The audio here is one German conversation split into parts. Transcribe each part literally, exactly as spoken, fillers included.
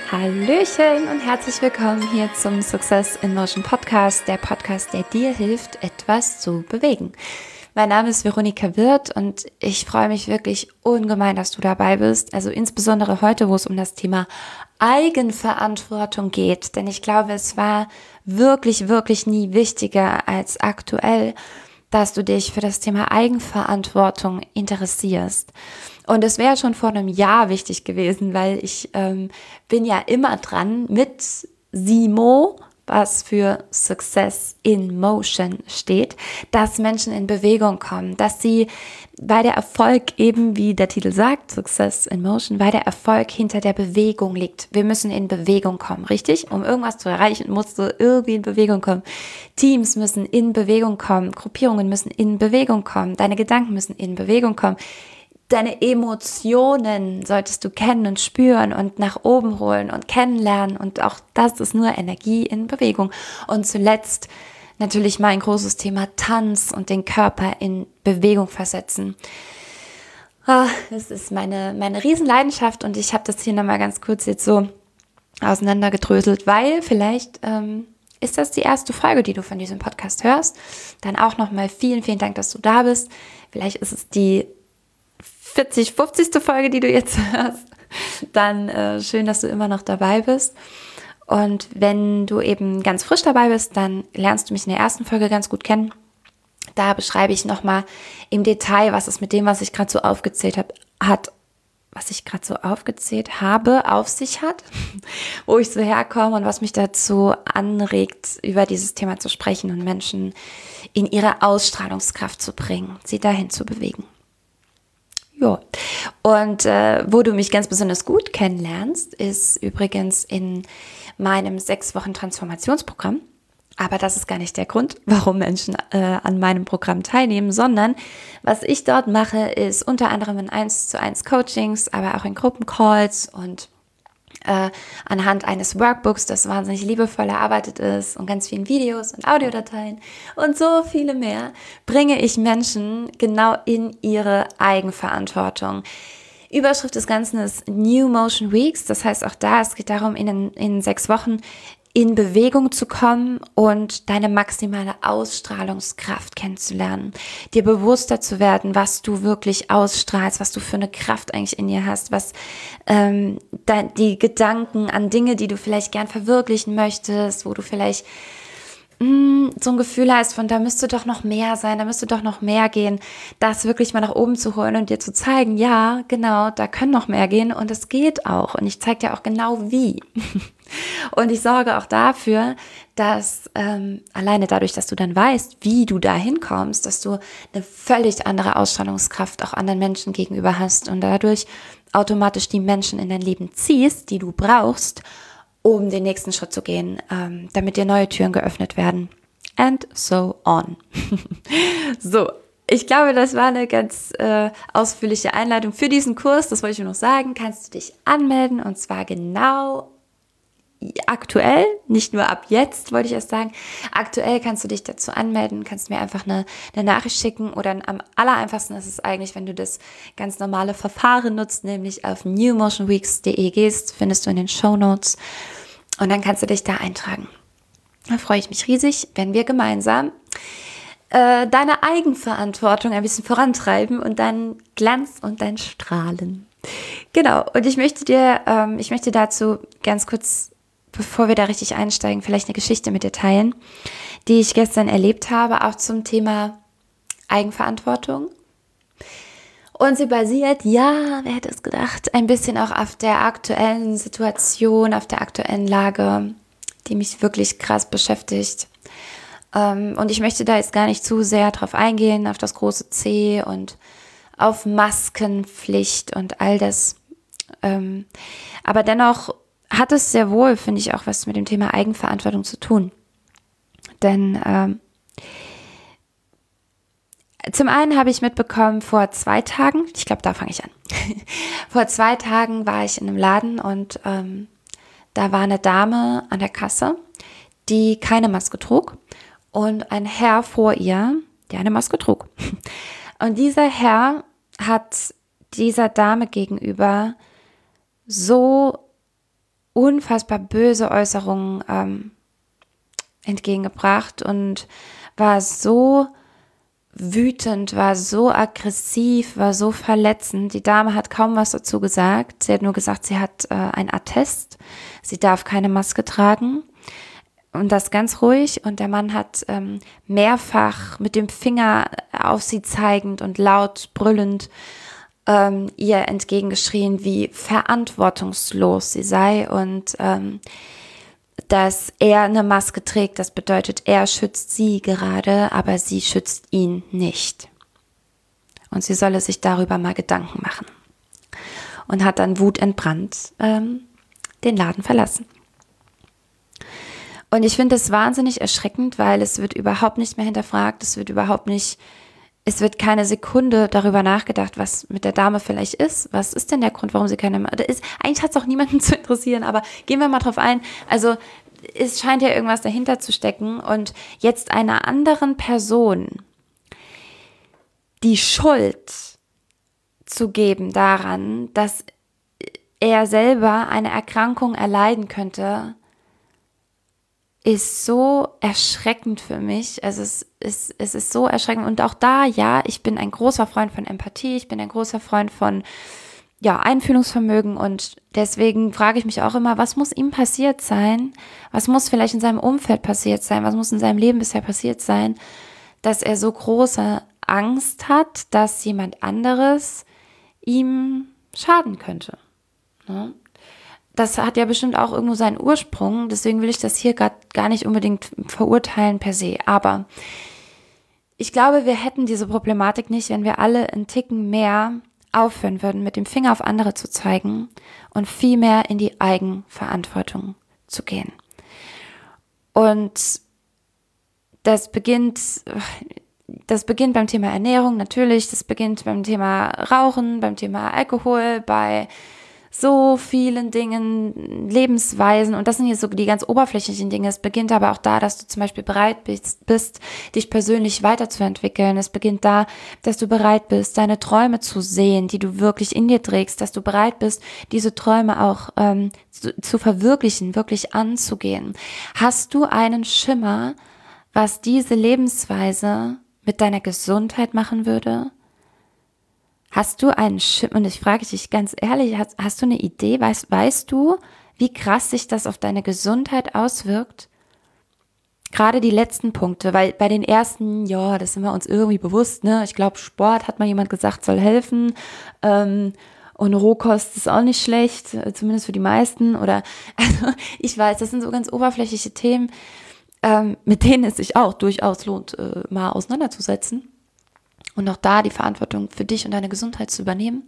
Hallöchen und herzlich willkommen hier zum Success in Motion Podcast, der Podcast, der dir hilft, etwas zu bewegen. Mein Name ist Veronika Wirth und ich freue mich wirklich ungemein, dass du dabei bist. Also insbesondere heute, wo es um das Thema Eigenverantwortung geht. Denn ich glaube, es war wirklich, wirklich nie wichtiger als aktuell, dass du dich für das Thema Eigenverantwortung interessierst. Und es wäre schon vor einem Jahr wichtig gewesen, weil ich ähm, bin ja immer dran mit SIMO, was für Success in Motion steht, dass Menschen in Bewegung kommen, dass sie, weil der Erfolg eben, wie der Titel sagt, Success in Motion, weil der Erfolg hinter der Bewegung liegt. Wir müssen in Bewegung kommen, richtig? Um irgendwas zu erreichen, musst du irgendwie in Bewegung kommen. Teams müssen in Bewegung kommen, Gruppierungen müssen in Bewegung kommen, deine Gedanken müssen in Bewegung kommen. Deine Emotionen solltest du kennen und spüren und nach oben holen und kennenlernen. Und auch das ist nur Energie in Bewegung. Und zuletzt natürlich mein großes Thema Tanz und den Körper in Bewegung versetzen. Oh, das ist meine, meine Riesenleidenschaft und ich habe das hier nochmal ganz kurz jetzt so auseinandergedröselt, weil vielleicht ähm, ist das die erste Folge, die du von diesem Podcast hörst. Dann auch nochmal vielen, vielen Dank, dass du da bist. Vielleicht ist es die vierzig, fünfzigste Folge, die du jetzt hörst, dann äh, schön, dass du immer noch dabei bist. Und wenn du eben ganz frisch dabei bist, dann lernst du mich in der ersten Folge ganz gut kennen. Da beschreibe ich nochmal im Detail, was es mit dem, was ich gerade so aufgezählt habe, hat, was ich gerade so aufgezählt habe, auf sich hat, wo ich so herkomme und was mich dazu anregt, über dieses Thema zu sprechen und Menschen in ihre Ausstrahlungskraft zu bringen, sie dahin zu bewegen. Ja, und äh, wo du mich ganz besonders gut kennenlernst, ist übrigens in meinem sechs Wochen Transformationsprogramm. Aber das ist gar nicht der Grund, warum Menschen äh, an meinem Programm teilnehmen, sondern was ich dort mache, ist unter anderem in eins zu eins Coachings, aber auch in Gruppencalls und äh, anhand eines Workbooks, das wahnsinnig liebevoll erarbeitet ist und ganz vielen Videos und Audiodateien und so viele mehr, bringe ich Menschen genau in ihre Eigenverantwortung. Überschrift des Ganzen ist New Motion Weeks, das heißt auch da, es geht darum, in, in sechs Wochen in Bewegung zu kommen und deine maximale Ausstrahlungskraft kennenzulernen, dir bewusster zu werden, was du wirklich ausstrahlst, was du für eine Kraft eigentlich in dir hast, was ähm, de- die Gedanken an Dinge, die du vielleicht gern verwirklichen möchtest, wo du vielleicht mh, so ein Gefühl hast von, da müsste doch noch mehr sein, da müsste doch noch mehr gehen, das wirklich mal nach oben zu holen und dir zu zeigen, ja, genau, da können noch mehr gehen und es geht auch und ich zeige dir auch genau wie. Und ich sorge auch dafür, dass ähm, alleine dadurch, dass du dann weißt, wie du da hinkommst, dass du eine völlig andere Ausstrahlungskraft auch anderen Menschen gegenüber hast und dadurch automatisch die Menschen in dein Leben ziehst, die du brauchst, um den nächsten Schritt zu gehen, ähm, damit dir neue Türen geöffnet werden. And so on. So, ich glaube, das war eine ganz äh, ausführliche Einleitung für diesen Kurs. Das wollte ich nur noch sagen. Kannst du dich anmelden und zwar genau aktuell, nicht nur ab jetzt, wollte ich erst sagen. Aktuell kannst du dich dazu anmelden, kannst mir einfach eine, eine Nachricht schicken oder am allereinfachsten ist es eigentlich, wenn du das ganz normale Verfahren nutzt, nämlich auf new motion weeks punkt de gehst, findest du in den Shownotes und dann kannst du dich da eintragen. Da freue ich mich riesig, wenn wir gemeinsam äh, deine Eigenverantwortung ein bisschen vorantreiben und deinen Glanz und dein Strahlen. Genau, und ich möchte dir, ähm, ich möchte dazu ganz kurz, bevor wir da richtig einsteigen, vielleicht eine Geschichte mit dir teilen, die ich gestern erlebt habe, auch zum Thema Eigenverantwortung. Und sie basiert, ja, wer hätte es gedacht, ein bisschen auch auf der aktuellen Situation, auf der aktuellen Lage, die mich wirklich krass beschäftigt. Und ich möchte da jetzt gar nicht zu sehr drauf eingehen, auf das große C und auf Maskenpflicht und all das. Aber dennoch hat es sehr wohl, finde ich, auch was mit dem Thema Eigenverantwortung zu tun. Denn ähm, zum einen habe ich mitbekommen, vor zwei Tagen, ich glaube, da fange ich an. Vor zwei Tagen war ich in einem Laden und ähm, da war eine Dame an der Kasse, die keine Maske trug und ein Herr vor ihr, der eine Maske trug. Und dieser Herr hat dieser Dame gegenüber so unfassbar böse Äußerungen ähm, entgegengebracht und war so wütend, war so aggressiv, war so verletzend. Die Dame hat kaum was dazu gesagt. Sie hat nur gesagt, sie hat äh, ein Attest. Sie darf keine Maske tragen. Und das ganz ruhig. Und der Mann hat ähm, mehrfach mit dem Finger auf sie zeigend und laut brüllend ähm, ihr entgegengeschrien, wie verantwortungslos sie sei und ähm, dass er eine Maske trägt. Das bedeutet, er schützt sie gerade, aber sie schützt ihn nicht. Und sie solle sich darüber mal Gedanken machen. Und hat dann wutentbrannt ähm, den Laden verlassen. Und ich finde es wahnsinnig erschreckend, weil es wird überhaupt nicht mehr hinterfragt, es wird überhaupt nicht, es wird keine Sekunde darüber nachgedacht, was mit der Dame vielleicht ist. Was ist denn der Grund, warum sie keine Maske ist? Eigentlich hat es auch niemanden zu interessieren, aber gehen wir mal drauf ein. Also es scheint ja irgendwas dahinter zu stecken und jetzt einer anderen Person die Schuld zu geben daran, dass er selber eine Erkrankung erleiden könnte, ist so erschreckend für mich. Also es ist, es ist so erschreckend. Und auch da, ja, ich bin ein großer Freund von Empathie, ich bin ein großer Freund von ja, Einfühlungsvermögen und deswegen frage ich mich auch immer, was muss ihm passiert sein? Was muss vielleicht in seinem Umfeld passiert sein? Was muss in seinem Leben bisher passiert sein, dass er so große Angst hat, dass jemand anderes ihm schaden könnte? Ne? Das hat ja bestimmt auch irgendwo seinen Ursprung, deswegen will ich das hier gar, gar nicht unbedingt verurteilen per se, aber ich glaube, wir hätten diese Problematik nicht, wenn wir alle einen Ticken mehr aufhören würden, mit dem Finger auf andere zu zeigen und viel mehr in die Eigenverantwortung zu gehen. Und das beginnt, das beginnt beim Thema Ernährung natürlich, das beginnt beim Thema Rauchen, beim Thema Alkohol, bei so vielen Dingen, Lebensweisen und das sind hier so die ganz oberflächlichen Dinge. Es beginnt aber auch da, dass du zum Beispiel bereit bist, bist, dich persönlich weiterzuentwickeln. Es beginnt da, dass du bereit bist, deine Träume zu sehen, die du wirklich in dir trägst, dass du bereit bist, diese Träume auch ähm, zu, zu verwirklichen, wirklich anzugehen. Hast du einen Schimmer, was diese Lebensweise mit deiner Gesundheit machen würde? Hast du einen Schimmer, und ich frage dich ganz ehrlich, hast, hast du eine Idee, weißt, weißt du, wie krass sich das auf deine Gesundheit auswirkt? Gerade die letzten Punkte, weil bei den ersten, ja, das sind wir uns irgendwie bewusst, ne? Ich glaube, Sport, hat mal jemand gesagt, soll helfen, ähm, und Rohkost ist auch nicht schlecht, zumindest für die meisten, oder, also ich weiß, das sind so ganz oberflächliche Themen, ähm, mit denen es sich auch durchaus lohnt, äh, mal auseinanderzusetzen. Und auch da die Verantwortung für dich und deine Gesundheit zu übernehmen.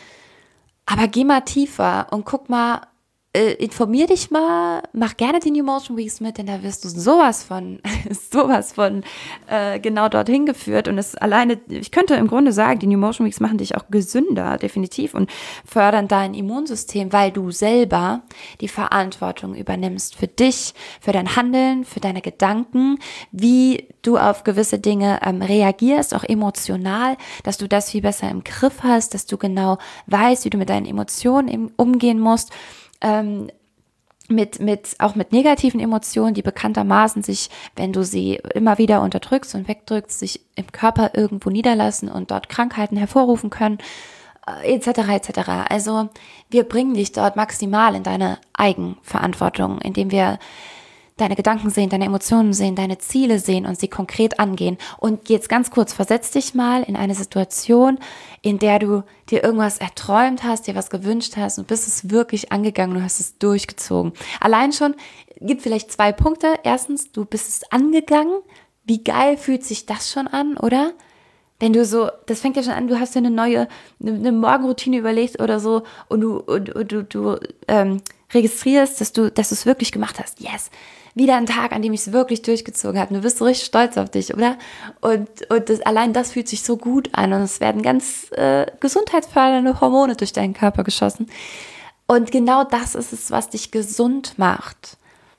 Aber geh mal tiefer und guck mal, äh, informier dich mal, mach gerne die New Motion Weeks mit, denn da wirst du sowas von, sowas von äh, genau dorthin geführt. Und es alleine, ich könnte im Grunde sagen, die New Motion Weeks machen dich auch gesünder, definitiv, und fördern dein Immunsystem, weil du selber die Verantwortung übernimmst für dich, für dein Handeln, für deine Gedanken, wie du auf gewisse Dinge ähm, reagierst, auch emotional, dass du das viel besser im Griff hast, dass du genau weißt, wie du mit deinen Emotionen im, umgehen musst, ähm, mit, mit, auch mit negativen Emotionen, die bekanntermaßen sich, wenn du sie immer wieder unterdrückst und wegdrückst, sich im Körper irgendwo niederlassen und dort Krankheiten hervorrufen können, äh, et cetera et cetera. Also wir bringen dich dort maximal in deine Eigenverantwortung, indem wir deine Gedanken sehen, deine Emotionen sehen, deine Ziele sehen und sie konkret angehen. Und jetzt ganz kurz, versetz dich mal in eine Situation, in der du dir irgendwas erträumt hast, dir was gewünscht hast und bist es wirklich angegangen, du hast es durchgezogen. Allein schon gibt vielleicht zwei Punkte. Erstens, du bist es angegangen. Wie geil fühlt sich das schon an, oder? Wenn du so, das fängt ja schon an, du hast dir eine neue, eine, eine Morgenroutine überlegt oder so und du, und, und du, du ähm, registrierst, dass du, dass du es wirklich gemacht hast. Yes! Wieder ein Tag, an dem ich es wirklich durchgezogen habe. Du bist so richtig stolz auf dich, oder? Und, und das, allein das fühlt sich so gut an und es werden ganz äh, gesundheitsfördernde Hormone durch deinen Körper geschossen. Und genau das ist es, was dich gesund macht,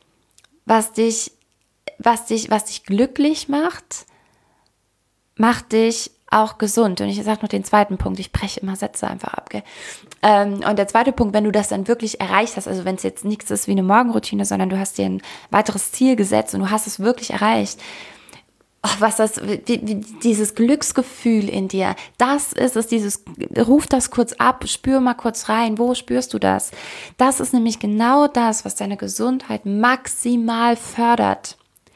was dich, was dich, was dich glücklich macht, macht dich auch gesund. Und ich sage noch den zweiten Punkt, ich breche immer Sätze einfach ab, gell? Ähm, und der zweite Punkt, wenn du das dann wirklich erreicht hast, also wenn es jetzt nichts ist wie eine Morgenroutine, sondern du hast dir ein weiteres Ziel gesetzt und du hast es wirklich erreicht, oh, was das, wie, wie, dieses Glücksgefühl in dir, das ist es, dieses, ruf das kurz ab, spür mal kurz rein, wo spürst du das? Das ist nämlich genau das, was deine Gesundheit maximal fördert.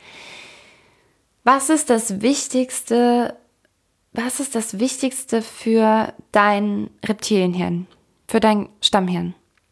Was ist das Wichtigste, was ist das Wichtigste für dein Reptilienhirn, für dein Stammhirn?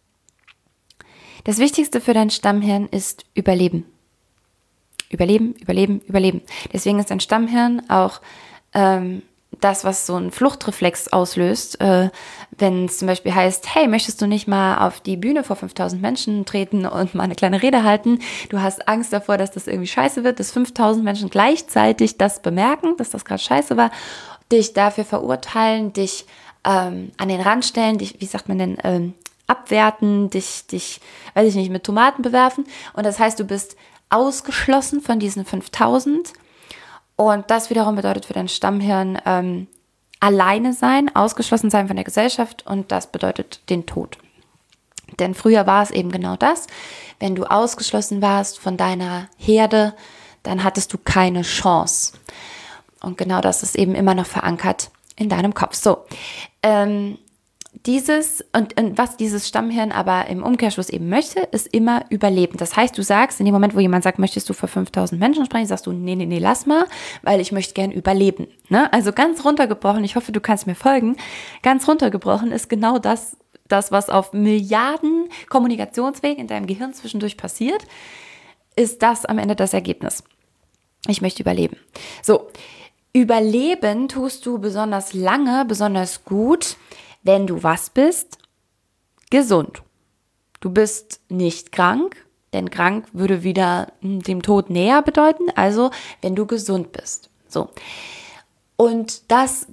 Das Wichtigste für dein Stammhirn ist Überleben. Überleben, Überleben, Überleben. Deswegen ist dein Stammhirn auch ähm, das, was so einen Fluchtreflex auslöst, äh, wenn es zum Beispiel heißt, hey, möchtest du nicht mal auf die Bühne vor fünftausend Menschen treten und mal eine kleine Rede halten? Du hast Angst davor, dass das irgendwie scheiße wird, dass fünftausend Menschen gleichzeitig das bemerken, dass das gerade scheiße war, dich dafür verurteilen, dich ähm, an den Rand stellen, dich, wie sagt man denn, ähm, abwerten, dich, dich, weiß ich nicht, mit Tomaten bewerfen. Und das heißt, du bist ausgeschlossen von diesen fünftausend. Und das wiederum bedeutet für dein Stammhirn ähm, alleine sein, ausgeschlossen sein von der Gesellschaft, und das bedeutet den Tod. Denn früher war es eben genau das. Wenn du ausgeschlossen warst von deiner Herde, dann hattest du keine Chance. Und genau das ist eben immer noch verankert in deinem Kopf. So, ähm, Dieses und, und was dieses Stammhirn aber im Umkehrschluss eben möchte, ist immer Überleben. Das heißt, du sagst, in dem Moment, wo jemand sagt, möchtest du vor fünftausend Menschen sprechen, sagst du, nee, nee, nee, lass mal, weil ich möchte gern überleben. Ne? Also ganz runtergebrochen, ich hoffe, du kannst mir folgen, ganz runtergebrochen ist genau das, das, was auf Milliarden Kommunikationswegen in deinem Gehirn zwischendurch passiert, ist das am Ende das Ergebnis. Ich möchte überleben. So, überleben tust du besonders lange, besonders gut, wenn du was bist? Gesund. Du bist nicht krank, denn krank würde wieder dem Tod näher bedeuten, also wenn du gesund bist. So. Und das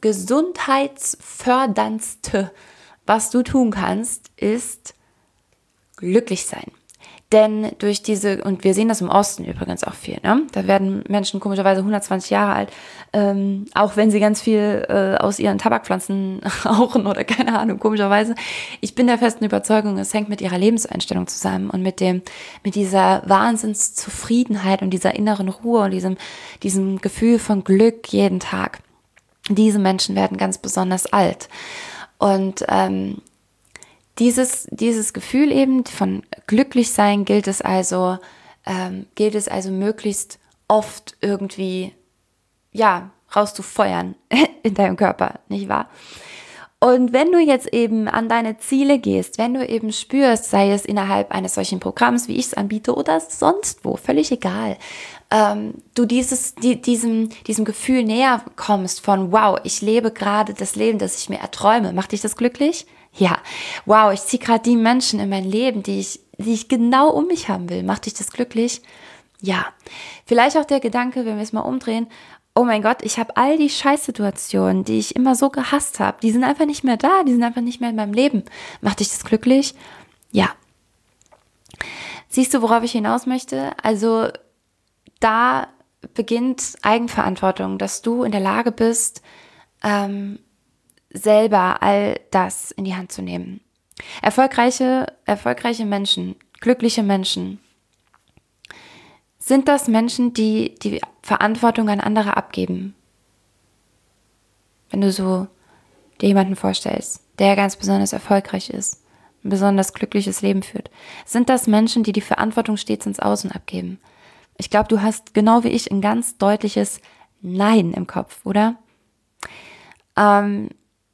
Gesundheitsförderndste, was du tun kannst, ist glücklich sein. Denn durch diese, und wir sehen das im Osten übrigens auch viel, ne? Da werden Menschen komischerweise hundertzwanzig Jahre alt, ähm, auch wenn sie ganz viel äh, aus ihren Tabakpflanzen rauchen oder keine Ahnung, komischerweise. Ich bin der festen Überzeugung, es hängt mit ihrer Lebenseinstellung zusammen und mit dem, mit dieser Wahnsinnszufriedenheit und dieser inneren Ruhe und diesem, diesem Gefühl von Glück jeden Tag. Diese Menschen werden ganz besonders alt. Und ähm, Dieses, dieses Gefühl eben von glücklich sein gilt es also, ähm, gilt es also möglichst oft irgendwie, ja, rauszufeuern in deinem Körper, nicht wahr? Und wenn du jetzt eben an deine Ziele gehst, wenn du eben spürst, sei es innerhalb eines solchen Programms, wie ich es anbiete oder sonst wo, völlig egal, ähm, du dieses, die, diesem, diesem Gefühl näher kommst von, wow, ich lebe gerade das Leben, das ich mir erträume, macht dich das glücklich? Ja, wow, ich ziehe gerade die Menschen in mein Leben, die ich, die ich genau um mich haben will. Macht dich das glücklich? Ja. Vielleicht auch der Gedanke, wenn wir es mal umdrehen, oh mein Gott, ich habe all die Scheißsituationen, die ich immer so gehasst habe, die sind einfach nicht mehr da, die sind einfach nicht mehr in meinem Leben. Macht dich das glücklich? Ja. Siehst du, worauf ich hinaus möchte? Also da beginnt Eigenverantwortung, dass du in der Lage bist, ähm, selber all das in die Hand zu nehmen. Erfolgreiche, erfolgreiche Menschen, glückliche Menschen, sind das Menschen, die die Verantwortung an andere abgeben? Wenn du so dir jemanden vorstellst, der ganz besonders erfolgreich ist, ein besonders glückliches Leben führt, sind das Menschen, die die Verantwortung stets ins Außen abgeben? Ich glaube, du hast genau wie ich ein ganz deutliches Nein im Kopf, oder? Ähm,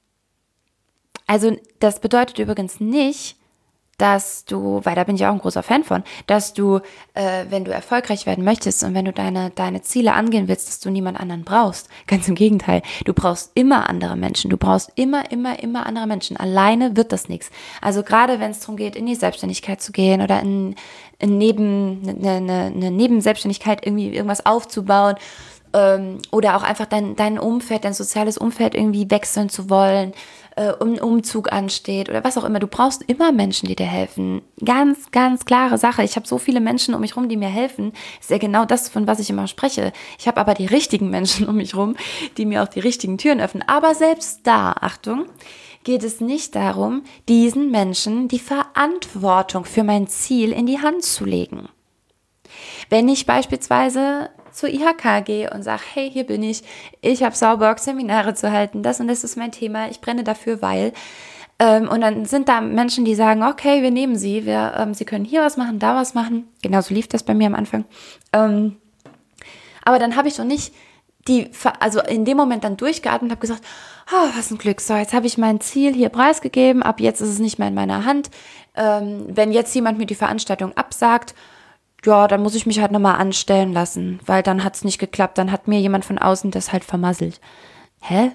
Also das bedeutet übrigens nicht, dass du, weil da bin ich auch ein großer Fan von, dass du, äh, wenn du erfolgreich werden möchtest und wenn du deine, deine Ziele angehen willst, dass du niemand anderen brauchst. Ganz im Gegenteil, du brauchst immer andere Menschen, du brauchst immer, immer, immer andere Menschen. Alleine wird das nichts. Also gerade wenn es darum geht, in die Selbstständigkeit zu gehen oder in, in Neben, eine, eine, eine Nebenselbstständigkeit irgendwie irgendwas aufzubauen ähm, oder auch einfach dein, dein Umfeld, dein soziales Umfeld irgendwie wechseln zu wollen, äh, um ein Umzug ansteht oder was auch immer. Du brauchst immer Menschen, die dir helfen. Ganz, ganz klare Sache. Ich habe so viele Menschen um mich rum, die mir helfen. Ist ja genau das, von was ich immer spreche. Ich habe aber die richtigen Menschen um mich rum, die mir auch die richtigen Türen öffnen. Aber selbst da, Achtung, geht es nicht darum, diesen Menschen die Verantwortung für mein Ziel in die Hand zu legen. Wenn ich beispielsweise zur I H K gehe und sage, hey, hier bin ich, ich habe Sauberg Seminare zu halten, das und das ist mein Thema, ich brenne dafür, weil, ähm, und dann sind da Menschen, die sagen, okay, wir nehmen sie, wir, ähm, sie können hier was machen, da was machen, genauso lief das bei mir am Anfang, ähm, aber dann habe ich doch nicht die, also in dem Moment dann durchgeatmet und habe gesagt, oh, was ein Glück, so, jetzt habe ich mein Ziel hier preisgegeben, ab jetzt ist es nicht mehr in meiner Hand, ähm, wenn jetzt jemand mir die Veranstaltung absagt, ja, dann muss ich mich halt nochmal anstellen lassen, weil dann hat es nicht geklappt, dann hat mir jemand von außen das halt vermasselt. Hä?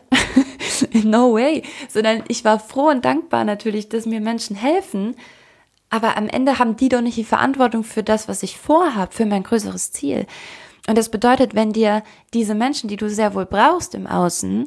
No way. Sondern ich war froh und dankbar natürlich, dass mir Menschen helfen, aber am Ende haben die doch nicht die Verantwortung für das, was ich vorhabe, für mein größeres Ziel. Und das bedeutet, wenn dir diese Menschen, die du sehr wohl brauchst im Außen,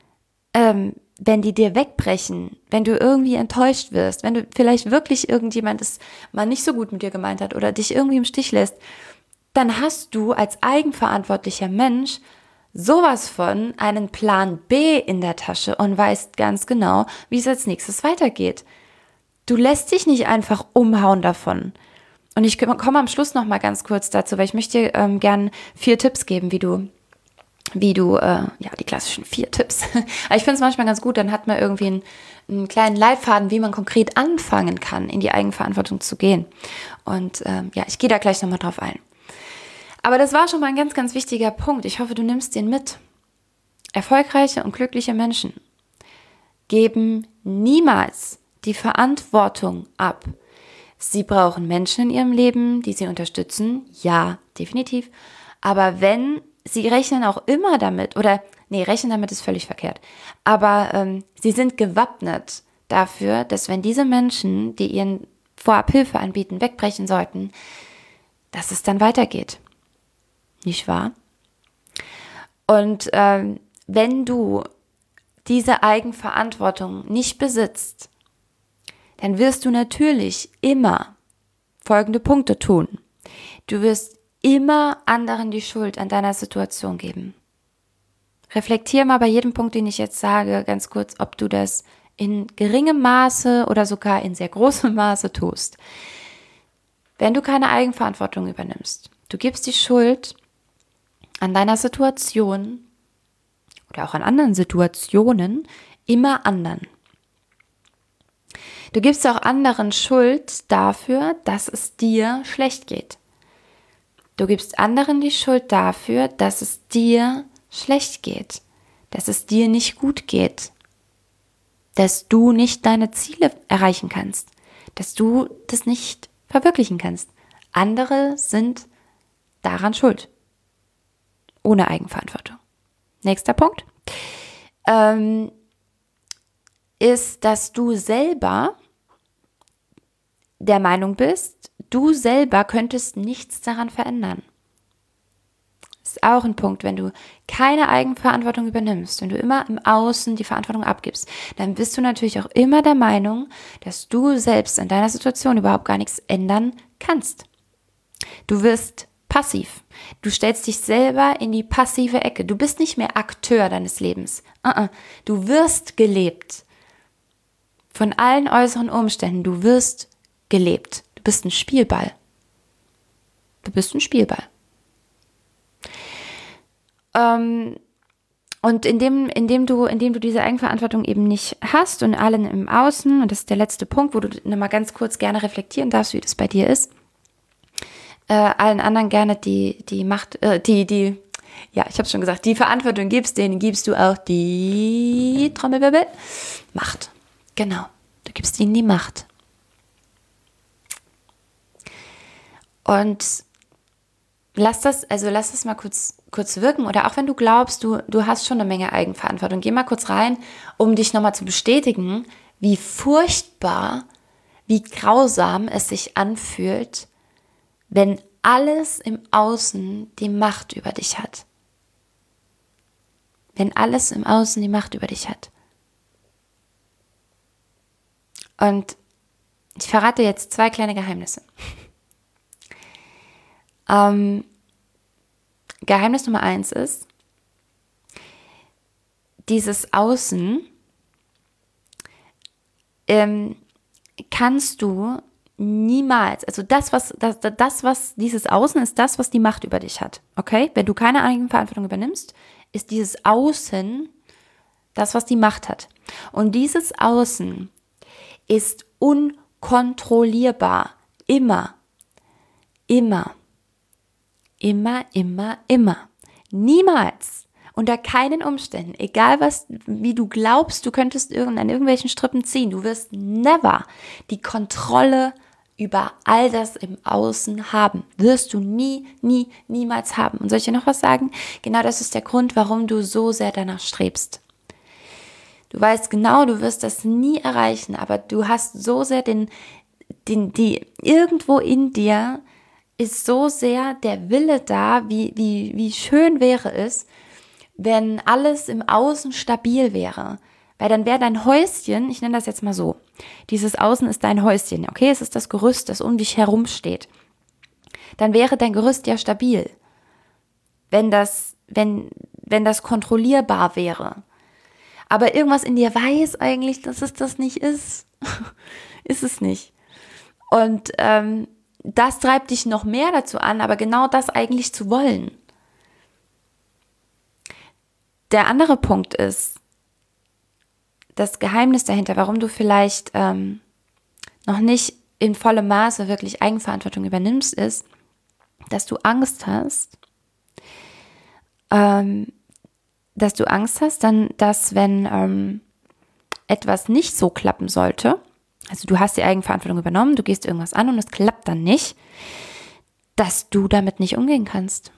ähm, wenn die dir wegbrechen, wenn du irgendwie enttäuscht wirst, wenn du vielleicht wirklich irgendjemand es mal nicht so gut mit dir gemeint hat oder dich irgendwie im Stich lässt, dann hast du als eigenverantwortlicher Mensch sowas von einen Plan B in der Tasche und weißt ganz genau, wie es als nächstes weitergeht. Du lässt dich nicht einfach umhauen davon. Und ich komme am Schluss noch mal ganz kurz dazu, weil ich möchte dir ähm, gern vier Tipps geben, wie du wie du, äh, ja, die klassischen vier Tipps. Aber ich finde es manchmal ganz gut, dann hat man irgendwie einen, einen kleinen Leitfaden, wie man konkret anfangen kann, in die Eigenverantwortung zu gehen. Und ähm, ja, ich gehe da gleich nochmal drauf ein. Aber das war schon mal ein ganz, ganz wichtiger Punkt. Ich hoffe, du nimmst den mit. Erfolgreiche und glückliche Menschen geben niemals die Verantwortung ab. Sie brauchen Menschen in ihrem Leben, die sie unterstützen. Ja, definitiv. Aber wenn, sie rechnen auch immer damit, oder, nee, rechnen damit ist völlig verkehrt. Aber ähm, sie sind gewappnet dafür, dass wenn diese Menschen, die ihren vorab Hilfe anbieten, wegbrechen sollten, dass es dann weitergeht. Nicht wahr? Und ähm, wenn du diese Eigenverantwortung nicht besitzt, dann wirst du natürlich immer folgende Punkte tun. Du wirst immer anderen die Schuld an deiner Situation geben. Reflektier mal bei jedem Punkt, den ich jetzt sage, ganz kurz, ob du das in geringem Maße oder sogar in sehr großem Maße tust. Wenn du keine Eigenverantwortung übernimmst, du gibst die Schuld an deiner Situation oder auch an anderen Situationen immer anderen. Du gibst auch anderen Schuld dafür, dass es dir schlecht geht. Du gibst anderen die Schuld dafür, dass es dir schlecht geht, dass es dir nicht gut geht, dass du nicht deine Ziele erreichen kannst, dass du das nicht verwirklichen kannst. Andere sind daran schuld, ohne Eigenverantwortung. Nächster Punkt ähm, ist, dass du selber der Meinung bist, du selber könntest nichts daran verändern. Das ist auch ein Punkt, wenn du keine Eigenverantwortung übernimmst, wenn du immer im Außen die Verantwortung abgibst, dann bist du natürlich auch immer der Meinung, dass du selbst in deiner Situation überhaupt gar nichts ändern kannst. Du wirst passiv. Du stellst dich selber in die passive Ecke. Du bist nicht mehr Akteur deines Lebens. Uh-uh. Du wirst gelebt. Von allen äußeren Umständen. Du wirst gelebt. Du bist ein Spielball. Du bist ein Spielball. Ähm, und indem, indem du, indem du diese Eigenverantwortung eben nicht hast und allen im Außen, und das ist der letzte Punkt, wo du nochmal ganz kurz gerne reflektieren darfst, wie das bei dir ist, äh, allen anderen gerne die, die Macht, äh, die, die, ja, ich habe schon gesagt, die Verantwortung gibst, denen gibst du auch die Trommelwirbel, Macht. Genau, du gibst ihnen die Macht. Und lass das, also lass das mal kurz, kurz wirken, oder auch wenn du glaubst, du, du hast schon eine Menge Eigenverantwortung, geh mal kurz rein, um dich nochmal zu bestätigen, wie furchtbar, wie grausam es sich anfühlt, wenn alles im Außen die Macht über dich hat. wenn alles im Außen die Macht über dich hat. Und ich verrate jetzt zwei kleine Geheimnisse. Ähm, Geheimnis Nummer eins ist, dieses Außen ähm, kannst du niemals, also das, was das, das, was dieses Außen ist, das, was die Macht über dich hat. Okay? Wenn du keine Eigenverantwortung übernimmst, ist dieses Außen das, was die Macht hat. Und dieses Außen ist unkontrollierbar. Immer. Immer. Immer, immer, immer. Niemals. Unter keinen Umständen. Egal was, wie du glaubst, du könntest irgend, an irgendwelchen Strippen ziehen. Du wirst never die Kontrolle über all das im Außen haben. Wirst du nie, nie, niemals haben. Und soll ich dir noch was sagen? Genau das ist der Grund, warum du so sehr danach strebst. Du weißt genau, du wirst das nie erreichen, aber du hast so sehr den, den, die, irgendwo in dir ist so sehr der Wille da, wie, wie, wie schön wäre es, wenn alles im Außen stabil wäre. Weil dann wäre dein Häuschen, ich nenne das jetzt mal so, dieses Außen ist dein Häuschen, okay? Es ist das Gerüst, das um dich herum steht. Dann wäre dein Gerüst ja stabil, wenn das, wenn, wenn das kontrollierbar wäre. Aber irgendwas in dir weiß eigentlich, dass es das nicht ist. Ist es nicht. Und ähm, das treibt dich noch mehr dazu an, aber genau das eigentlich zu wollen. Der andere Punkt ist, das Geheimnis dahinter, warum du vielleicht ähm, noch nicht in vollem Maße wirklich Eigenverantwortung übernimmst, ist, dass du Angst hast, ähm, dass du Angst hast, dann, dass wenn ähm, etwas nicht so klappen sollte, also du hast die Eigenverantwortung übernommen, du gehst irgendwas an und es klappt dann nicht, dass du damit nicht umgehen kannst.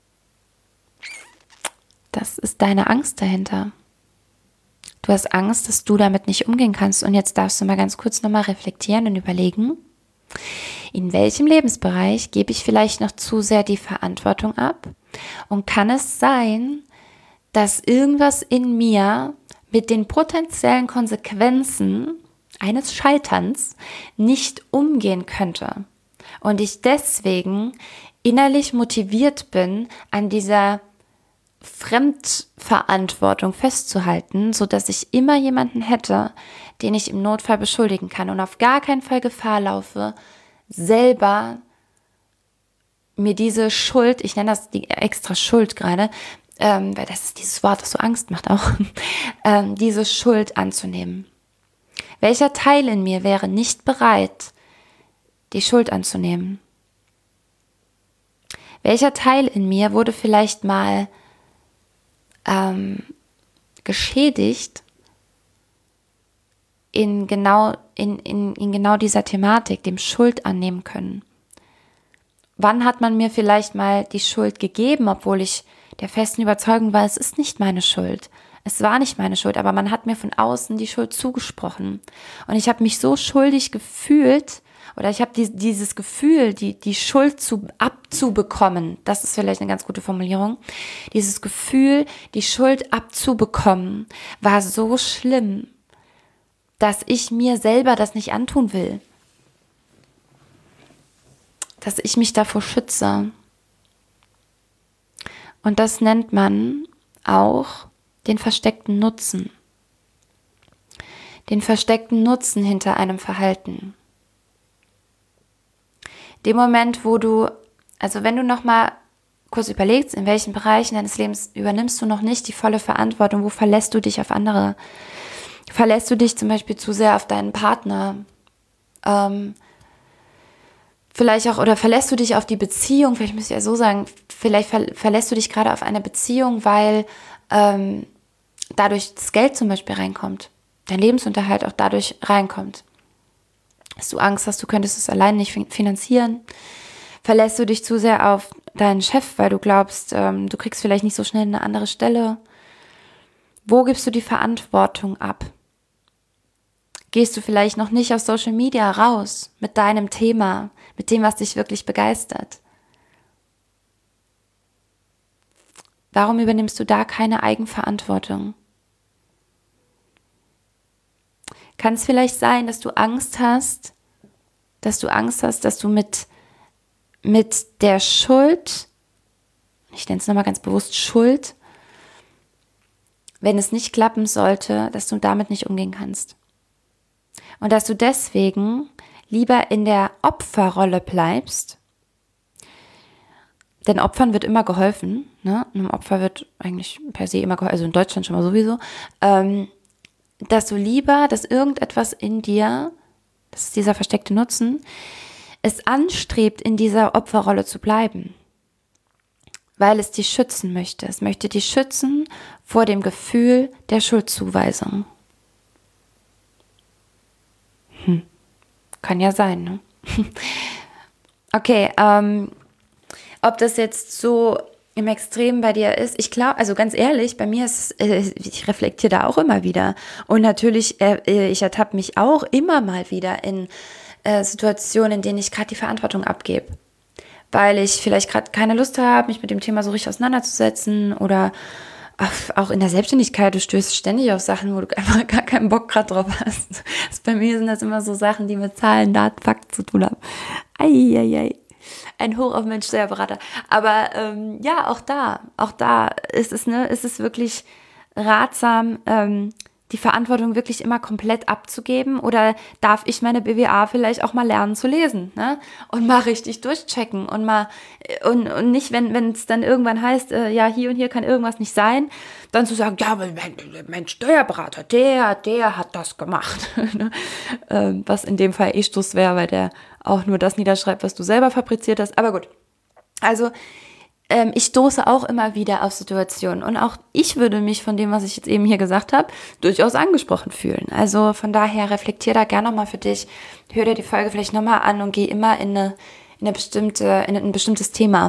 Das ist deine Angst dahinter. Du hast Angst, dass du damit nicht umgehen kannst. Und jetzt darfst du mal ganz kurz nochmal reflektieren und überlegen, in welchem Lebensbereich gebe ich vielleicht noch zu sehr die Verantwortung ab? Und kann es sein, dass irgendwas in mir mit den potenziellen Konsequenzen eines Scheiterns nicht umgehen könnte? Und ich deswegen innerlich motiviert bin, an dieser Fremdverantwortung festzuhalten, sodass ich immer jemanden hätte, den ich im Notfall beschuldigen kann und auf gar keinen Fall Gefahr laufe, selber mir diese Schuld, ich nenne das die extra Schuld gerade, ähm, weil das ist dieses Wort, das so Angst macht auch, ähm, diese Schuld anzunehmen. Welcher Teil in mir wäre nicht bereit, die Schuld anzunehmen? Welcher Teil in mir wurde vielleicht mal ähm, geschädigt in genau, in, in, in genau dieser Thematik, dem Schuld annehmen können? Wann hat man mir vielleicht mal die Schuld gegeben, obwohl ich der festen Überzeugung war, es ist nicht meine Schuld. Es war nicht meine Schuld, aber man hat mir von außen die Schuld zugesprochen. Und ich habe mich so schuldig gefühlt, oder ich habe die, dieses Gefühl, die, die Schuld zu, abzubekommen, das ist vielleicht eine ganz gute Formulierung, dieses Gefühl, die Schuld abzubekommen, war so schlimm, dass ich mir selber das nicht antun will. Dass ich mich davor schütze. Und das nennt man auch den versteckten Nutzen. Den versteckten Nutzen hinter einem Verhalten. Dem Moment, wo du, also wenn du nochmal kurz überlegst, in welchen Bereichen deines Lebens übernimmst du noch nicht die volle Verantwortung, wo verlässt du dich auf andere? Verlässt du dich zum Beispiel zu sehr auf deinen Partner? Ähm, vielleicht auch, oder verlässt du dich auf die Beziehung? Vielleicht müsste ich ja so sagen, vielleicht ver- verlässt du dich gerade auf eine Beziehung, weil ähm, dadurch das Geld zum Beispiel reinkommt, dein Lebensunterhalt auch dadurch reinkommt. Dass du Angst hast, du könntest es alleine nicht finanzieren. Verlässt du dich zu sehr auf deinen Chef, weil du glaubst, ähm, du kriegst vielleicht nicht so schnell eine andere Stelle. Wo gibst du die Verantwortung ab? Gehst du vielleicht noch nicht auf Social Media raus mit deinem Thema, mit dem, was dich wirklich begeistert? Warum übernimmst du da keine Eigenverantwortung? Kann es vielleicht sein, dass du Angst hast, dass du Angst hast, dass du mit, mit der Schuld, ich nenne es nochmal ganz bewusst Schuld, wenn es nicht klappen sollte, dass du damit nicht umgehen kannst. Und dass du deswegen lieber in der Opferrolle bleibst, denn Opfern wird immer geholfen, ne? Einem Opfer wird eigentlich per se immer geholfen, also in Deutschland schon mal sowieso, ähm, dass du lieber, dass irgendetwas in dir, das ist dieser versteckte Nutzen, es anstrebt, in dieser Opferrolle zu bleiben, weil es dich schützen möchte. Es möchte dich schützen vor dem Gefühl der Schuldzuweisung. Hm. Kann ja sein, ne? Okay, ähm, ob das jetzt so im Extrem bei dir ist, ich glaube, also ganz ehrlich, bei mir ist es, äh, ich reflektiere da auch immer wieder. Und natürlich, äh, ich ertappe mich auch immer mal wieder in äh, Situationen, in denen ich gerade die Verantwortung abgebe. Weil ich vielleicht gerade keine Lust habe, mich mit dem Thema so richtig auseinanderzusetzen oder auch in der Selbstständigkeit, du stößt ständig auf Sachen, wo du einfach gar keinen Bock gerade drauf hast. Das bei mir sind das immer so Sachen, die mit Zahlen, Daten, Fakten zu tun haben. Eieiei. Ein Hoch auf meinen Steuerberater. Aber ähm, ja, auch da, auch da ist es, ne, ist es wirklich ratsam, ähm, die Verantwortung wirklich immer komplett abzugeben, oder darf ich meine B W A vielleicht auch mal lernen zu lesen, ne? Und mal richtig durchchecken und mal und, und nicht, wenn wenn es dann irgendwann heißt, äh, ja, hier und hier kann irgendwas nicht sein, dann zu sagen, ja, aber mein, mein Steuerberater, der, der hat das gemacht. Ne? ähm, was in dem Fall eh Stuss wäre, weil der auch nur das niederschreibt, was du selber fabriziert hast. Aber gut, also Ähm, ich stoße auch immer wieder auf Situationen, und auch ich würde mich von dem, was ich jetzt eben hier gesagt habe, durchaus angesprochen fühlen. Also von daher reflektier da gerne nochmal für dich, hör dir die Folge vielleicht nochmal an und geh immer in eine, in eine bestimmte, in ein bestimmtes Thema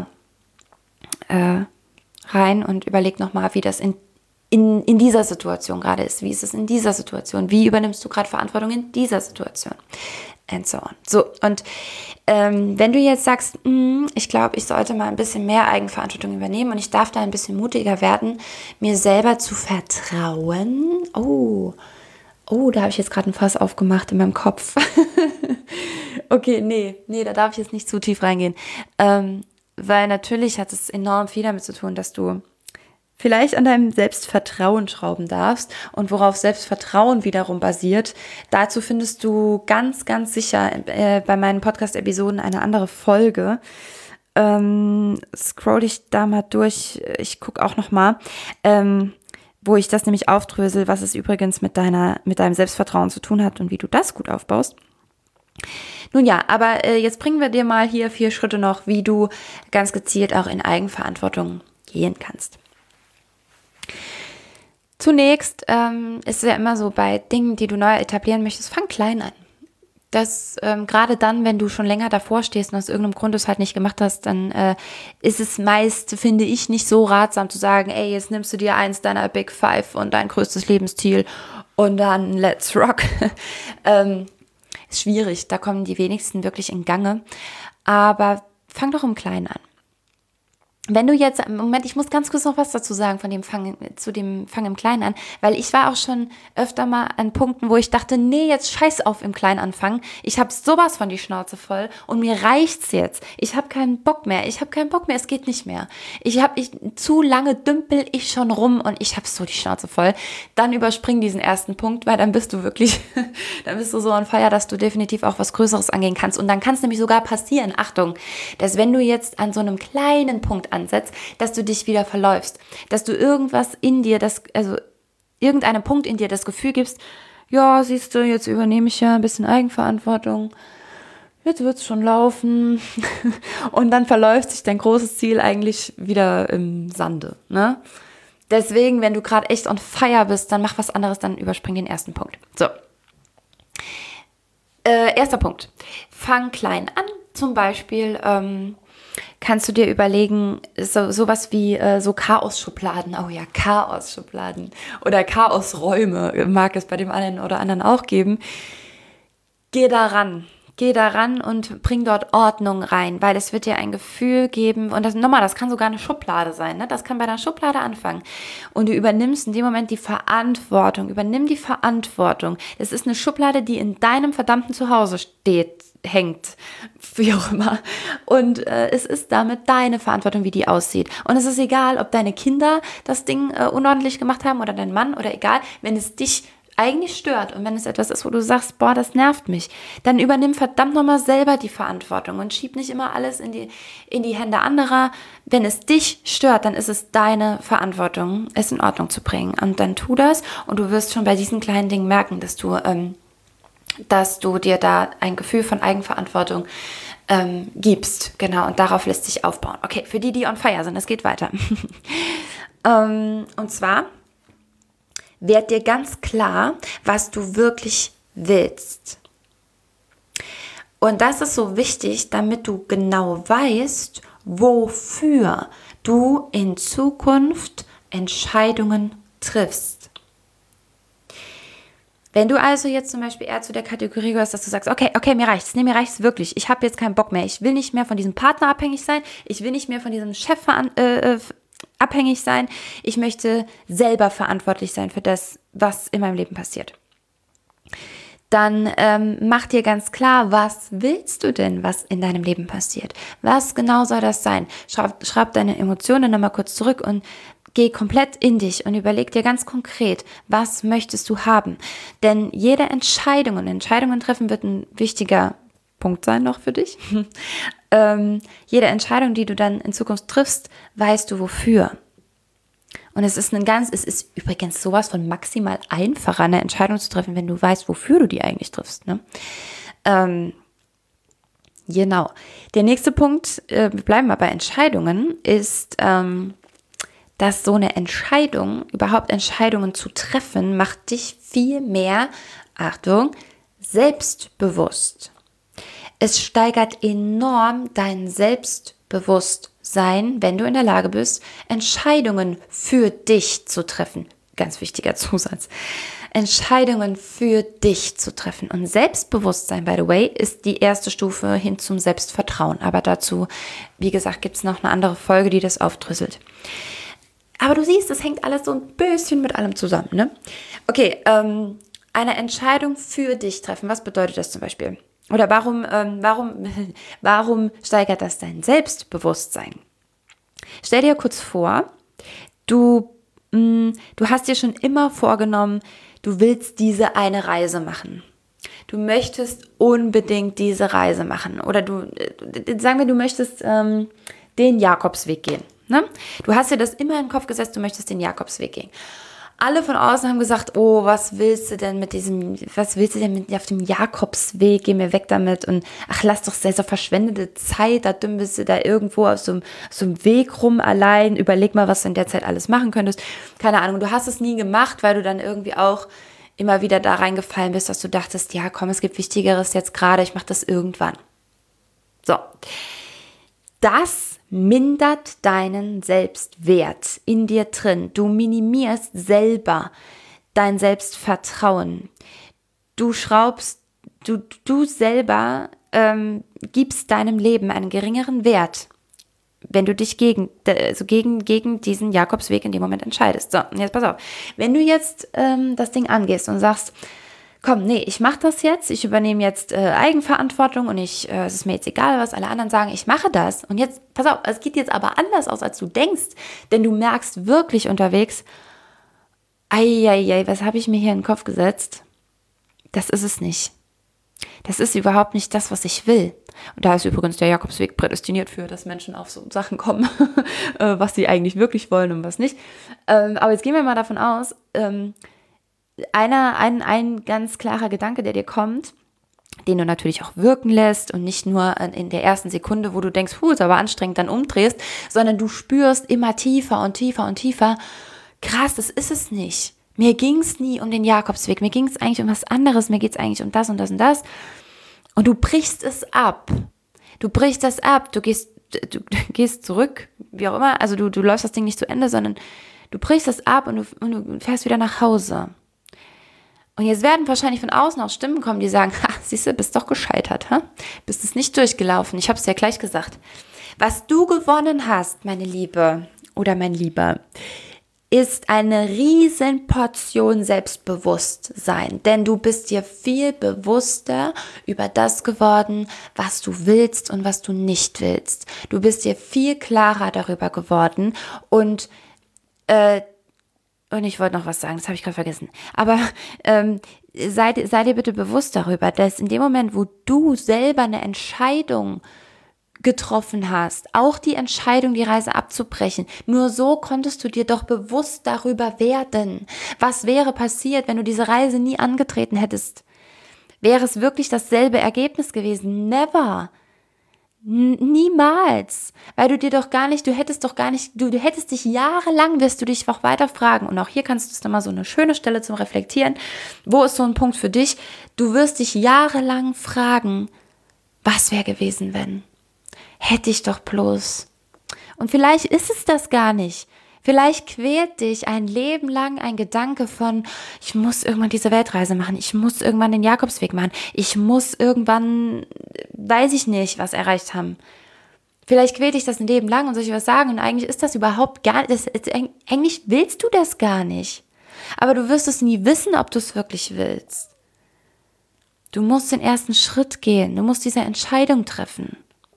äh, rein und überleg nochmal, wie das in, in, in dieser Situation gerade ist. Wie ist es in dieser Situation? Wie übernimmst du gerade Verantwortung in dieser Situation? And so on. So, und ähm, wenn du jetzt sagst, mh, ich glaube, ich sollte mal ein bisschen mehr Eigenverantwortung übernehmen und ich darf da ein bisschen mutiger werden, mir selber zu vertrauen. Oh, oh, da habe ich jetzt gerade ein Fass aufgemacht in meinem Kopf. Okay, nee, nee, da darf ich jetzt nicht zu tief reingehen. Ähm, weil natürlich hat es enorm viel damit zu tun, dass du vielleicht an deinem Selbstvertrauen schrauben darfst, und worauf Selbstvertrauen wiederum basiert. Dazu findest du ganz, ganz sicher äh, bei meinen Podcast-Episoden eine andere Folge. Ähm, scroll dich da mal durch. Ich gucke auch noch mal, ähm, wo ich das nämlich aufdrösel, was es übrigens mit deiner, mit deinem Selbstvertrauen zu tun hat und wie du das gut aufbaust. Nun ja, aber äh, jetzt bringen wir dir mal hier vier Schritte noch, wie du ganz gezielt auch in Eigenverantwortung gehen kannst. Zunächst ähm, ist es ja immer so, bei Dingen, die du neu etablieren möchtest, fang klein an. Das ähm, gerade dann, wenn du schon länger davor stehst und aus irgendeinem Grund es halt nicht gemacht hast, dann äh, ist es meist, finde ich, nicht so ratsam zu sagen, ey, jetzt nimmst du dir eins deiner Big Five und dein größtes Lebensziel und dann let's rock. ähm, ist schwierig, da kommen die wenigsten wirklich in Gange. Aber fang doch im Kleinen an. Wenn du jetzt, Moment, ich muss ganz kurz noch was dazu sagen von dem Fang, zu dem Fang im Kleinen an, weil ich war auch schon öfter mal an Punkten, wo ich dachte, nee, jetzt scheiß auf im Kleinen anfangen. Ich habe sowas von die Schnauze voll und mir reicht's jetzt. Ich habe keinen Bock mehr. Ich habe keinen Bock mehr. Es geht nicht mehr. Ich habe ich zu lange dümpel ich schon rum und ich habe so die Schnauze voll. Dann überspring diesen ersten Punkt, weil dann bist du wirklich, dann bist du so on fire, dass du definitiv auch was Größeres angehen kannst. Und dann kann es nämlich sogar passieren, Achtung, dass wenn du jetzt an so einem kleinen Punkt ansetzt, dass du dich wieder verläufst, dass du irgendwas in dir, das, also irgendeinem Punkt in dir das Gefühl gibst, ja, siehst du, jetzt übernehme ich ja ein bisschen Eigenverantwortung, jetzt wird es schon laufen und dann verläuft sich dein großes Ziel eigentlich wieder im Sande, ne? Deswegen, wenn du gerade echt on fire bist, dann mach was anderes, dann überspring den ersten Punkt. So, äh, erster Punkt, fang klein an, zum Beispiel, ähm, kannst du dir überlegen, so sowas wie äh, so Chaos-Schubladen, oh ja, Chaos-Schubladen oder Chaos-Räume mag es bei dem einen oder anderen auch geben. Geh da ran. geh da ran und bring dort Ordnung rein, weil es wird dir ein Gefühl geben, und das nochmal, das kann sogar eine Schublade sein, ne? Das kann bei einer Schublade anfangen. Und du übernimmst in dem Moment die Verantwortung, übernimm die Verantwortung. Das ist eine Schublade, die in deinem verdammten Zuhause steht, hängt, wie auch immer. Und äh, es ist damit deine Verantwortung, wie die aussieht. Und es ist egal, ob deine Kinder das Ding äh, unordentlich gemacht haben oder dein Mann oder egal, wenn es dich eigentlich stört und wenn es etwas ist, wo du sagst, boah, das nervt mich, dann übernimm verdammt nochmal selber die Verantwortung und schieb nicht immer alles in die, in die Hände anderer. Wenn es dich stört, dann ist es deine Verantwortung, es in Ordnung zu bringen. Und dann tu das und du wirst schon bei diesen kleinen Dingen merken, dass du, ähm, dass du dir da ein Gefühl von Eigenverantwortung ähm, gibst. Genau, und darauf lässt sich aufbauen. Okay, für die, die on fire sind, es geht weiter. ähm, und zwar werd dir ganz klar, was du wirklich willst. Und das ist so wichtig, damit du genau weißt, wofür du in Zukunft Entscheidungen triffst. Wenn du also jetzt zum Beispiel eher zu der Kategorie gehörst, dass du sagst, okay, okay, mir reicht's, nee, mir reicht's wirklich, ich habe jetzt keinen Bock mehr, ich will nicht mehr von diesem Partner abhängig sein, ich will nicht mehr von diesem Chef veran- äh, abhängig sein, ich möchte selber verantwortlich sein für das, was in meinem Leben passiert. Dann ähm, mach dir ganz klar, was willst du denn, was in deinem Leben passiert? Was genau soll das sein? Schreib, schreib deine Emotionen nochmal kurz zurück und geh komplett in dich und überleg dir ganz konkret, was möchtest du haben? Denn jede Entscheidung und Entscheidungen treffen wird ein wichtiger Punkt sein noch für dich. ähm, jede Entscheidung, die du dann in Zukunft triffst, weißt du wofür. Und es ist ein ganz, es ist übrigens sowas von maximal einfacher, eine Entscheidung zu treffen, wenn du weißt, wofür du die eigentlich triffst. Ne? Ähm, genau. Der nächste Punkt, äh, wir bleiben mal bei Entscheidungen, ist, ähm, dass so eine Entscheidung, überhaupt Entscheidungen zu treffen, macht dich viel mehr, Achtung, selbstbewusst. Es steigert enorm dein Selbstbewusstsein, wenn du in der Lage bist, Entscheidungen für dich zu treffen. Ganz wichtiger Zusatz. Entscheidungen für dich zu treffen. Und Selbstbewusstsein, by the way, ist die erste Stufe hin zum Selbstvertrauen. Aber dazu, wie gesagt, gibt es noch eine andere Folge, die das aufdröselt. Aber du siehst, das hängt alles so ein bisschen mit allem zusammen, ne? Okay, ähm, eine Entscheidung für dich treffen. Was bedeutet das zum Beispiel? Oder warum, ähm, warum, warum steigert das dein Selbstbewusstsein? Stell dir kurz vor, du, mh, du hast dir schon immer vorgenommen, du willst diese eine Reise machen. Du möchtest unbedingt diese Reise machen. Oder du, äh, sagen wir, du möchtest ähm, den Jakobsweg gehen. Ne? Du hast dir das immer in den Kopf gesetzt, du möchtest den Jakobsweg gehen. Alle von außen haben gesagt, oh, was willst du denn mit diesem, was willst du denn mit auf dem Jakobsweg, geh mir weg damit und ach, lass doch sehr so verschwendete Zeit, da dümpelst du da irgendwo auf so, einem, so einem Weg rum allein, überleg mal, was du in der Zeit alles machen könntest. Keine Ahnung, du hast es nie gemacht, weil du dann irgendwie auch immer wieder da reingefallen bist, dass du dachtest, ja komm, es gibt Wichtigeres jetzt gerade, ich mache das irgendwann. So, das mindert deinen Selbstwert in dir drin. Du minimierst selber dein Selbstvertrauen. Du schraubst, du, du selber ähm, gibst deinem Leben einen geringeren Wert, wenn du dich gegen, also gegen, gegen diesen Jakobsweg in dem Moment entscheidest. So, und jetzt pass auf. Wenn du jetzt ähm, das Ding angehst und sagst, komm, nee, ich mache das jetzt, ich übernehme jetzt äh, Eigenverantwortung und ich, äh, es ist mir jetzt egal, was alle anderen sagen, ich mache das. Und jetzt, pass auf, es geht jetzt aber anders aus, als du denkst, denn du merkst wirklich unterwegs, eieiei, was habe ich mir hier in den Kopf gesetzt? Das ist es nicht. Das ist überhaupt nicht das, was ich will. Und da ist übrigens der Jakobsweg prädestiniert für, dass Menschen auf so Sachen kommen, was sie eigentlich wirklich wollen und was nicht. Ähm, aber jetzt gehen wir mal davon aus, ähm, Einer, ein, ein ganz klarer Gedanke, der dir kommt, den du natürlich auch wirken lässt und nicht nur in der ersten Sekunde, wo du denkst, puh, ist aber anstrengend, dann umdrehst, sondern du spürst immer tiefer und tiefer und tiefer, krass, das ist es nicht. Mir ging es nie um den Jakobsweg, mir ging es eigentlich um was anderes, mir geht es eigentlich um das und das und das. Und du brichst es ab. Du brichst das ab, du gehst, du, du gehst zurück, wie auch immer, also du, du läufst das Ding nicht zu Ende, sondern du brichst das ab und du, und du fährst wieder nach Hause. Und jetzt werden wahrscheinlich von außen auch Stimmen kommen, die sagen, ha, siehst du, bist doch gescheitert, ha? Bist es nicht durchgelaufen. Ich habe es ja gleich gesagt. Was du gewonnen hast, meine Liebe oder mein Lieber, ist eine riesen Portion Selbstbewusstsein. Denn du bist dir viel bewusster über das geworden, was du willst und was du nicht willst. Du bist dir viel klarer darüber geworden und äh, Und ich wollte noch was sagen, das habe ich gerade vergessen. Aber ähm, sei, sei dir bitte bewusst darüber, dass in dem Moment, wo du selber eine Entscheidung getroffen hast, auch die Entscheidung, die Reise abzubrechen, nur so konntest du dir doch bewusst darüber werden. Was wäre passiert, wenn du diese Reise nie angetreten hättest? Wäre es wirklich dasselbe Ergebnis gewesen? Never. Niemals, weil du dir doch gar nicht, du hättest doch gar nicht, du, du hättest dich jahrelang, wirst du dich auch weiter fragen und auch hier kannst du es nochmal so eine schöne Stelle zum Reflektieren, wo ist so ein Punkt für dich, du wirst dich jahrelang fragen, was wäre gewesen, wenn, hätte ich doch bloß und vielleicht ist es das gar nicht. Vielleicht quält dich ein Leben lang ein Gedanke von, ich muss irgendwann diese Weltreise machen, ich muss irgendwann den Jakobsweg machen, ich muss irgendwann, weiß ich nicht, was erreicht haben. Vielleicht quält dich das ein Leben lang und soll ich was sagen und eigentlich ist das überhaupt gar nicht, das, eigentlich willst du das gar nicht. Aber du wirst es nie wissen, ob du es wirklich willst. Du musst den ersten Schritt gehen, du musst diese Entscheidung treffen.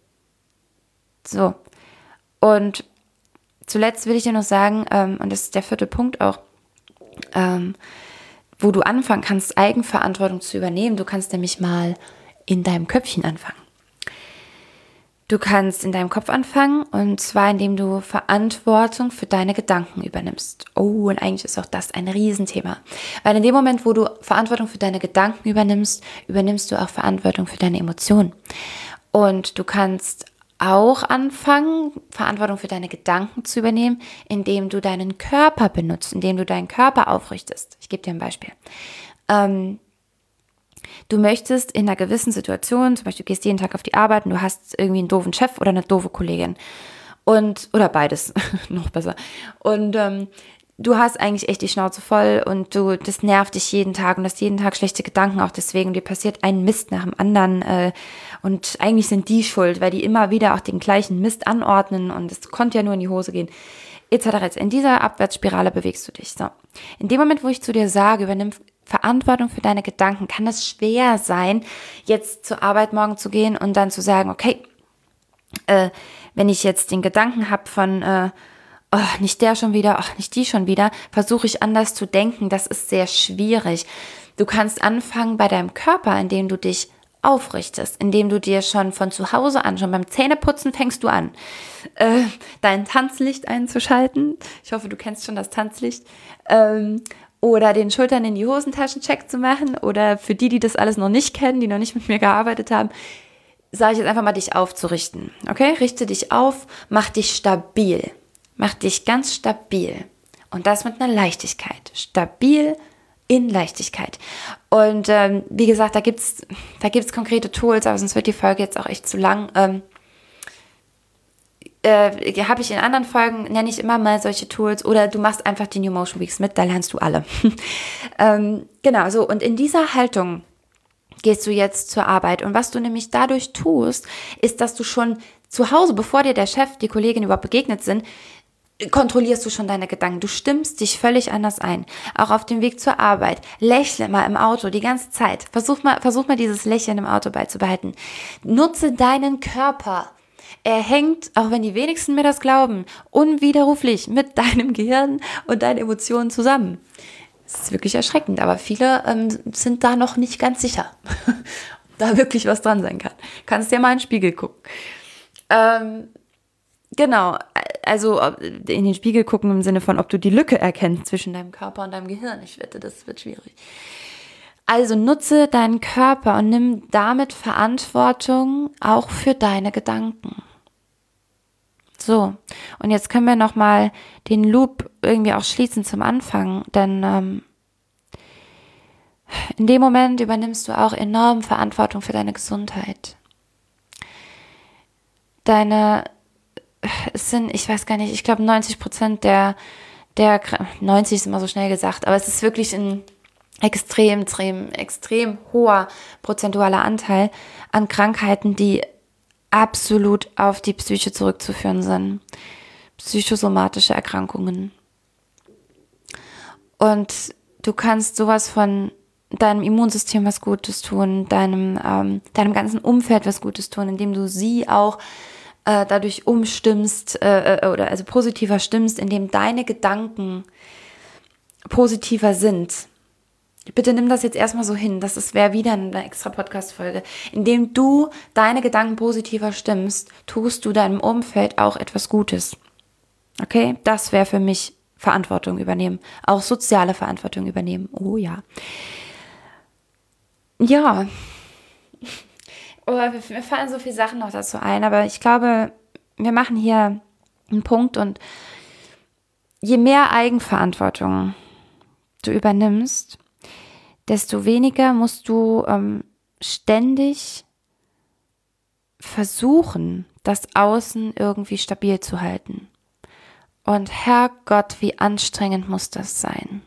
So, und zuletzt will ich dir noch sagen, ähm, und das ist der vierte Punkt auch, ähm, wo du anfangen kannst, Eigenverantwortung zu übernehmen. Du kannst nämlich mal in deinem Köpfchen anfangen. Du kannst in deinem Kopf anfangen und zwar indem du Verantwortung für deine Gedanken übernimmst. Oh, und eigentlich ist auch das ein Riesenthema. Weil in dem Moment, wo du Verantwortung für deine Gedanken übernimmst, übernimmst du auch Verantwortung für deine Emotionen. Und du kannst auch anfangen, Verantwortung für deine Gedanken zu übernehmen, indem du deinen Körper benutzt, indem du deinen Körper aufrichtest. Ich gebe dir ein Beispiel. Ähm, du möchtest in einer gewissen Situation, zum Beispiel du gehst jeden Tag auf die Arbeit und du hast irgendwie einen doofen Chef oder eine doofe Kollegin und oder beides, noch besser. Und ähm, du hast eigentlich echt die Schnauze voll und du, das nervt dich jeden Tag und hast jeden Tag schlechte Gedanken auch deswegen. Dir passiert ein Mist nach dem anderen äh, und eigentlich sind die schuld, weil die immer wieder auch den gleichen Mist anordnen und es konnte ja nur in die Hose gehen, et cetera. In dieser Abwärtsspirale bewegst du dich. So. In dem Moment, wo ich zu dir sage, übernimm Verantwortung für deine Gedanken, kann es schwer sein, jetzt zur Arbeit morgen zu gehen und dann zu sagen, okay, äh, wenn ich jetzt den Gedanken habe von äh, oh, nicht der schon wieder, ach, nicht die schon wieder, versuche ich anders zu denken, das ist sehr schwierig. Du kannst anfangen bei deinem Körper, indem du dich aufrichtest, indem du dir schon von zu Hause an, schon beim Zähneputzen fängst du an, äh, dein Tanzlicht einzuschalten. Ich hoffe, du kennst schon das Tanzlicht. Ähm, oder den Schultern in die Hosentaschen-Check zu machen. Oder für die, die das alles noch nicht kennen, die noch nicht mit mir gearbeitet haben, sage ich jetzt einfach mal, dich aufzurichten. Okay? Richte dich auf, mach dich stabil. Mach dich ganz stabil. Und das mit einer Leichtigkeit. Stabil in Leichtigkeit. Und ähm, wie gesagt, da gibt's da gibt's konkrete Tools, aber sonst wird die Folge jetzt auch echt zu lang. Ähm, äh, habe ich in anderen Folgen, nenne ich immer mal solche Tools. Oder du machst einfach die New Motion Weeks mit, da lernst du alle. ähm, genau, so. Und in dieser Haltung gehst du jetzt zur Arbeit. Und was du nämlich dadurch tust, ist, dass du schon zu Hause, bevor dir der Chef, die Kollegin überhaupt begegnet sind, kontrollierst du schon deine Gedanken. Du stimmst dich völlig anders ein. Auch auf dem Weg zur Arbeit. Lächle mal im Auto die ganze Zeit. Versuch mal, versuch mal dieses Lächeln im Auto beizubehalten. Nutze deinen Körper. Er hängt, auch wenn die wenigsten mir das glauben, unwiderruflich mit deinem Gehirn und deinen Emotionen zusammen. Das ist wirklich erschreckend, aber viele ähm, sind da noch nicht ganz sicher, ob da wirklich was dran sein kann. Kannst dir mal in den Spiegel gucken. Ähm, Genau, also in den Spiegel gucken im Sinne von, ob du die Lücke erkennst zwischen deinem Körper und deinem Gehirn. Ich wette, das wird schwierig. Also nutze deinen Körper und nimm damit Verantwortung auch für deine Gedanken. So, und jetzt können wir nochmal den Loop irgendwie auch schließen zum Anfang, denn ähm, in dem Moment übernimmst du auch enorm Verantwortung für deine Gesundheit. Deine Es sind, ich weiß gar nicht, ich glaube neunzig Prozent der, der, neunzig ist immer so schnell gesagt, aber es ist wirklich ein extrem, extrem, extrem hoher prozentualer Anteil an Krankheiten, die absolut auf die Psyche zurückzuführen sind. Psychosomatische Erkrankungen. Und du kannst sowas von deinem Immunsystem was Gutes tun, deinem, ähm, deinem ganzen Umfeld was Gutes tun, indem du sie auch äh, dadurch umstimmst äh, oder also positiver stimmst, indem deine Gedanken positiver sind. Bitte nimm das jetzt erstmal so hin, das wäre wieder eine extra Podcast-Folge. Indem du deine Gedanken positiver stimmst, tust du deinem Umfeld auch etwas Gutes. Okay? Das wäre für mich Verantwortung übernehmen. Auch soziale Verantwortung übernehmen. Oh ja. Ja. Oh, mir fallen so viele Sachen noch dazu ein, aber ich glaube, wir machen hier einen Punkt und je mehr Eigenverantwortung du übernimmst, desto weniger musst du ähm, ständig versuchen, das Außen irgendwie stabil zu halten. Und Herrgott, wie anstrengend muss das sein?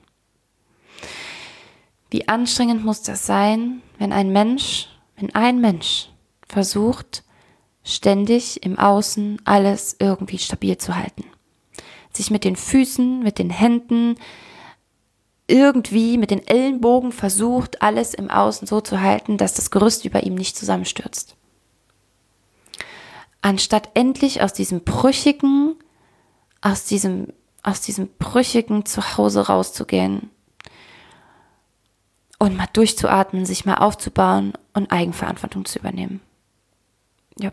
Wie anstrengend muss das sein, wenn ein Mensch, wenn ein Mensch versucht, ständig im Außen alles irgendwie stabil zu halten. Sich mit den Füßen, mit den Händen, irgendwie mit den Ellenbogen versucht, alles im Außen so zu halten, dass das Gerüst über ihm nicht zusammenstürzt. Anstatt endlich aus diesem brüchigen, aus diesem, aus diesem brüchigen Zuhause rauszugehen und mal durchzuatmen, sich mal aufzubauen und Eigenverantwortung zu übernehmen. Ja.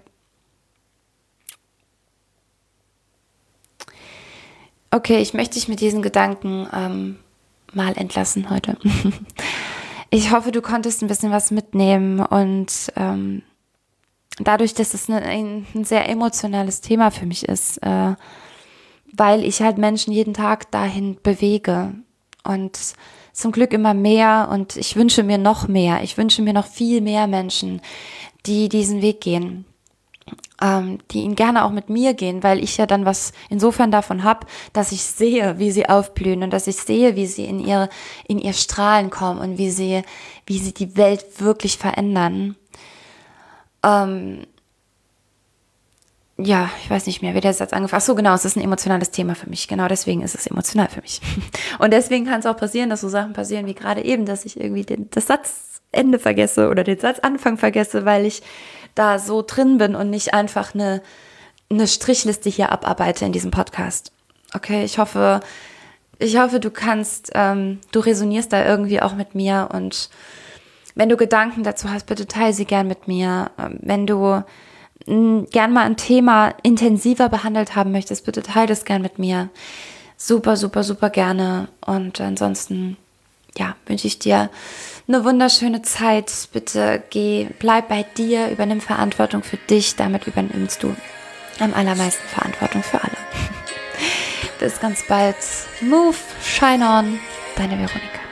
Okay, ich möchte dich mit diesen Gedanken ähm, mal entlassen heute. Ich hoffe, du konntest ein bisschen was mitnehmen und ähm, dadurch, dass es eine, ein, ein sehr emotionales Thema für mich ist, äh, weil ich halt Menschen jeden Tag dahin bewege und zum Glück immer mehr und ich wünsche mir noch mehr, ich wünsche mir noch viel mehr Menschen, die diesen Weg gehen, ähm, die ihn gerne auch mit mir gehen, weil ich ja dann was insofern davon habe, dass ich sehe, wie sie aufblühen und dass ich sehe, wie sie in ihr, in ihr Strahlen kommen und wie sie, wie sie die Welt wirklich verändern. Ähm, ja, ich weiß nicht mehr, wie der Satz angefangen hat. Ach so, genau, es ist ein emotionales Thema für mich. Genau deswegen ist es emotional für mich. Und deswegen kann es auch passieren, dass so Sachen passieren wie gerade eben, dass ich irgendwie den, das Satzende vergesse oder den Satzanfang vergesse, weil ich da so drin bin und nicht einfach eine, eine Strichliste hier abarbeite in diesem Podcast. Okay, ich hoffe, ich hoffe, du kannst, ähm, du resonierst da irgendwie auch mit mir und wenn du Gedanken dazu hast, bitte teile sie gern mit mir. Wenn du mh, gern mal ein Thema intensiver behandelt haben möchtest, bitte teile das gern mit mir. Super, super, super gerne. Und ansonsten, ja, wünsche ich dir eine wunderschöne Zeit. Bitte geh, bleib bei dir, übernimm Verantwortung für dich. Damit übernimmst du am allermeisten Verantwortung für alle. Bis ganz bald. Move, shine on. Deine Veronika.